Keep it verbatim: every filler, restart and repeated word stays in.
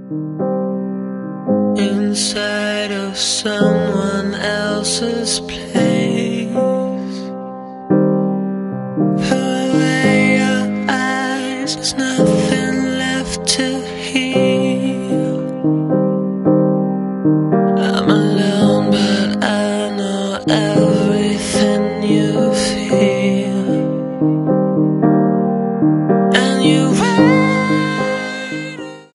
inside of someone else's place. Put away your eyes, there's nothing left to hear.